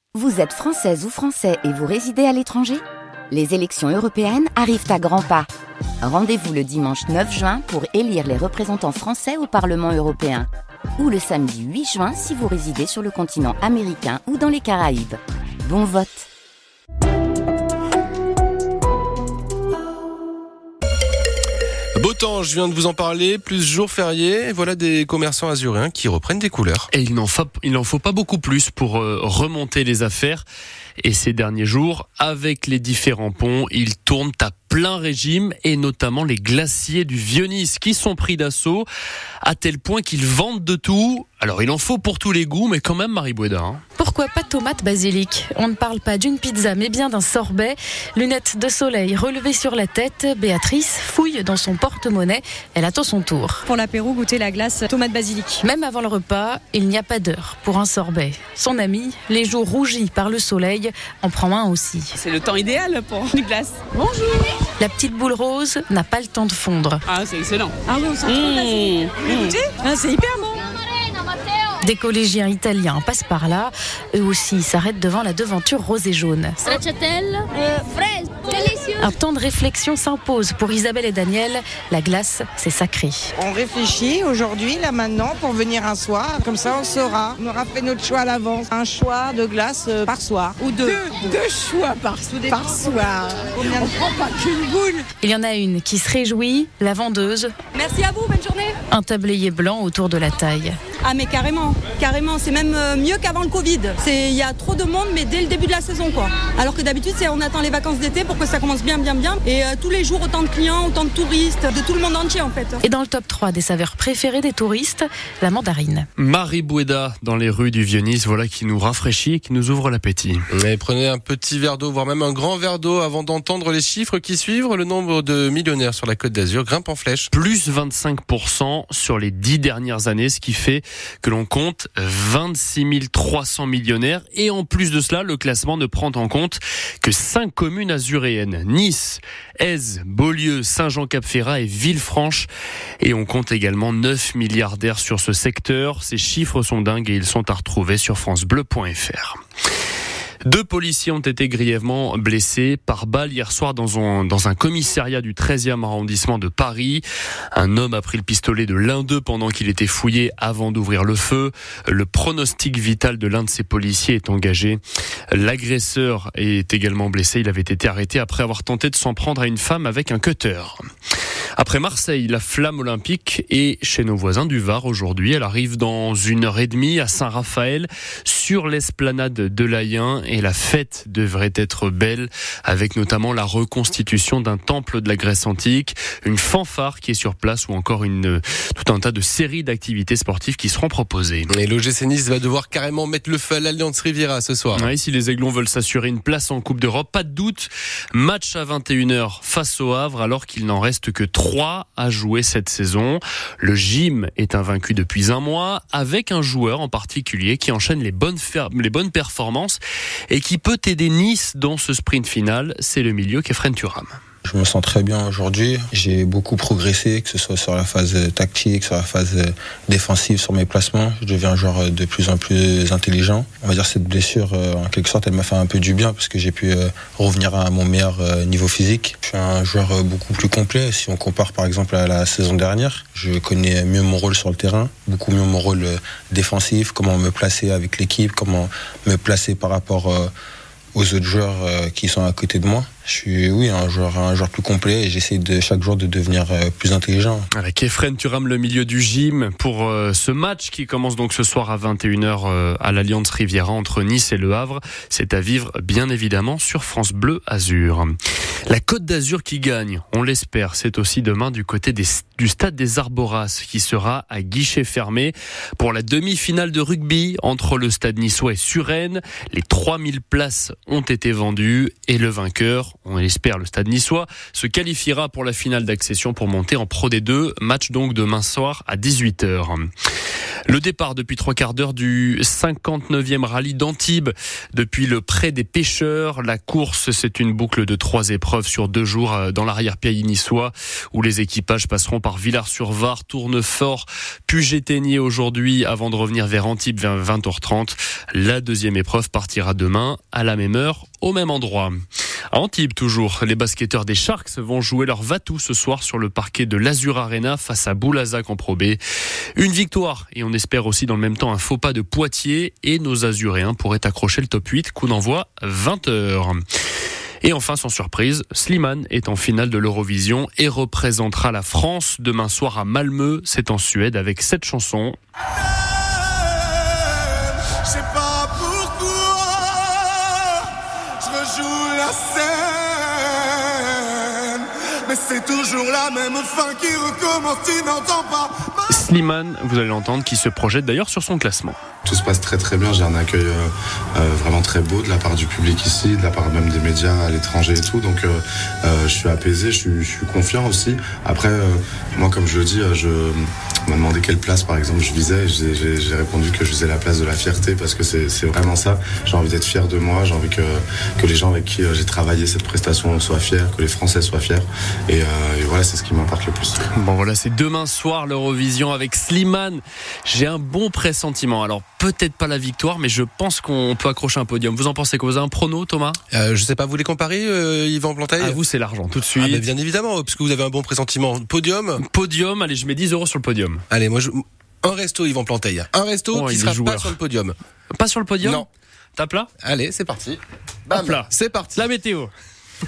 Vous êtes française ou français et vous résidez à l'étranger ? Les élections européennes arrivent à grands pas. Rendez-vous le dimanche 9 juin pour élire les représentants français au Parlement européen. Ou le samedi 8 juin si vous résidez sur le continent américain ou dans les Caraïbes. Bon vote! Beau temps, je viens de vous en parler, plus jours fériés, et voilà des commerçants azuréens qui reprennent des couleurs. Et il n'en faut pas beaucoup plus pour remonter les affaires. Et ces derniers jours, avec les différents ponts, ils tournent à plein régime, et notamment les glaciers du Vieux-Nice qui sont pris d'assaut, à tel point qu'ils vendent de tout. Alors il en faut pour tous les goûts, mais quand même Marie Boueda. Pourquoi pas tomate basilic ? On ne parle pas d'une pizza, mais bien d'un sorbet. Lunettes de soleil relevées sur la tête, Béatrice fouille dans son porte-monnaie. Elle attend son tour. Pour l'apéro, goûter la glace tomate basilic. Même avant le repas, il n'y a pas d'heure pour un sorbet. Son ami, les joues rougies par le soleil, en prend un aussi. C'est le temps idéal pour une glace. Bonjour. La petite boule rose n'a pas le temps de fondre. Ah, c'est excellent. Ah oui, on sent trop facile. Écoutez, c'est hyper bon. Des collégiens italiens passent par là. Eux aussi s'arrêtent devant la devanture rose et jaune. Stracciatelle, fraise, délicieux. Un temps de réflexion s'impose pour Isabelle et Daniel. La glace, c'est sacré. On réfléchit aujourd'hui, là maintenant, pour venir un soir. Comme ça, on saura. On aura fait notre choix à l'avance. Un choix de glace par soir. Ou deux. Deux choix par soir. Combien On prend pas qu'une boule. Il y en a une qui se réjouit, la vendeuse. Merci à vous, bonne journée. Un tablier blanc autour de la taille. Ah mais carrément, c'est même mieux qu'avant le Covid. Il y a trop de monde, mais dès le début de la saison, quoi. Alors que d'habitude, on attend les vacances d'été pour que ça commence bien. Et tous les jours, autant de clients, autant de touristes, de tout le monde entier en fait. Et dans le top 3 des saveurs préférées des touristes, la mandarine. Marie Boueda dans les rues du Vieux-Nice, voilà qui nous rafraîchit et qui nous ouvre l'appétit. Et prenez un petit verre d'eau, voire même un grand verre d'eau avant d'entendre les chiffres qui suivent. Le nombre de millionnaires sur la Côte d'Azur grimpe en flèche. Plus 25% sur les 10 dernières années, ce qui fait que l'on compte 26 300 millionnaires. Et en plus de cela, le classement ne prend en compte que 5 communes azuréennes. Nice, Èze, Beaulieu, Saint-Jean-Cap-Ferrat et Villefranche. Et on compte également 9 milliardaires sur ce secteur. Ces chiffres sont dingues et ils sont à retrouver sur francebleu.fr. 2 policiers ont été grièvement blessés par balle hier soir dans un commissariat du 13e arrondissement de Paris. Un homme a pris le pistolet de l'un d'eux pendant qu'il était fouillé avant d'ouvrir le feu. Le pronostic vital de l'un de ces policiers est engagé. L'agresseur est également blessé. Il avait été arrêté après avoir tenté de s'en prendre à une femme avec un cutter. Après Marseille, la flamme olympique est chez nos voisins du Var aujourd'hui. Elle arrive dans 1h30 à Saint-Raphaël sur l'esplanade de l'Ayen et la fête devrait être belle avec notamment la reconstitution d'un temple de la Grèce antique, une fanfare qui est sur place ou encore tout un tas de séries d'activités sportives qui seront proposées. Et l'OGC Nice va devoir carrément mettre le feu à l'Alliance Riviera ce soir. Oui, si les Aiglons veulent s'assurer une place en Coupe d'Europe, pas de doute. Match à 21h face au Havre alors qu'il n'en reste que 3 à jouer cette saison. Le gym est invaincu depuis un mois avec un joueur en particulier qui enchaîne les bonnes performances et qui peut aider Nice dans ce sprint final. C'est le milieu Kefren Turam. Je me sens très bien aujourd'hui. J'ai beaucoup progressé, que ce soit sur la phase tactique, sur la phase défensive, sur mes placements. Je deviens un joueur de plus en plus intelligent. On va dire cette blessure, en quelque sorte, elle m'a fait un peu du bien parce que j'ai pu revenir à mon meilleur niveau physique. Je suis un joueur beaucoup plus complet. Si on compare par exemple à la saison dernière, je connais mieux mon rôle sur le terrain, beaucoup mieux mon rôle défensif, comment me placer avec l'équipe, comment me placer par rapport aux autres joueurs qui sont à côté de moi. Je suis un joueur plus complet et j'essaie chaque jour de devenir plus intelligent. Avec Kefren Turam, le milieu du gym, pour ce match qui commence donc ce soir à 21h à l'Alliance Riviera entre Nice et Le Havre. C'est à vivre bien évidemment sur France Bleu Azur. La Côte d'Azur qui gagne, on l'espère, c'est aussi demain du côté du stade des Arboras qui sera à guichet fermé pour la demi-finale de rugby entre le stade niçois et Suresnes. Les 3000 places ont été vendues et le vainqueur Alors, on espère le Stade niçois se qualifiera pour la finale d'accession pour monter en Pro D2. Match donc demain soir à 18h. Le départ depuis 3 quarts d'heure du 59e rallye d'Antibes depuis le Pré des Pêcheurs. La course, c'est une boucle de 3 épreuves sur 2 jours dans l'arrière-pays niçois où les équipages passeront par Villars-sur-Var, Tournefort, Puget-Théniers aujourd'hui avant de revenir vers Antibes vers 20h30. La deuxième épreuve partira demain à la même heure au même endroit. À Antibes toujours, les basketteurs des Sharks vont jouer leur va-tout ce soir sur le parquet de l'Azur Arena face à Boulazac en Pro B. Une victoire et on espère aussi dans le même temps un faux pas de Poitiers et nos Azuréens pourraient accrocher le top 8. Coup d'envoi 20h. Et enfin, sans surprise, Slimane est en finale de l'Eurovision et représentera la France demain soir à Malmö. C'est en Suède avec cette chanson. Je sais pas pourquoi je rejoue la scène, mais c'est toujours la même fin qui recommence, tu n'entends pas. Slimane, vous allez l'entendre, qui se projette d'ailleurs sur son classement. Tout se passe très très bien, j'ai un accueil vraiment très beau de la part du public ici, de la part même des médias à l'étranger et tout, donc je suis apaisé, je suis confiant aussi. Après, moi comme je le dis, on m'a demandé quelle place par exemple je visais, j'ai répondu que je visais la place de la fierté parce que c'est vraiment ça, j'ai envie d'être fier de moi, j'ai envie que les gens avec qui j'ai travaillé cette prestation soient fiers, que les Français soient fiers et voilà, c'est ce qui m'importe le plus. Bon voilà, c'est demain soir l'Eurovision avec Slimane. J'ai un bon pressentiment, alors peut-être pas la victoire, mais je pense qu'on peut accrocher un podium. Vous en pensez quoi? Vous avez un prono, Thomas? Je sais pas, vous les comparez, Yvan Plantail? À vous, c'est l'argent, tout de suite. Ah, bien évidemment, parce que vous avez un bon pressentiment. Podium, allez, je mets 10 € sur le podium. Allez, moi, un resto, Yvan Plantail. Un resto qui sera pas sur le podium. Pas sur le podium? Non. Tape là? Allez, c'est parti. Bam. Hop là. C'est parti. La météo.